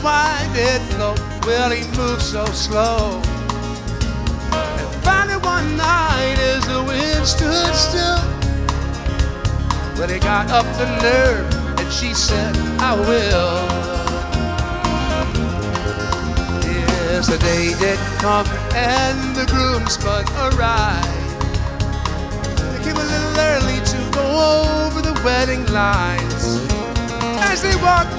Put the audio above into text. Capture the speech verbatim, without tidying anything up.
why did flow? Well, he moved so slow. And finally one night as the wind stood still, well, he got up the nerve and she said, I will. Yes, the day did come and the groomsmen arrived. They came a little early to go over the wedding lines. As they walked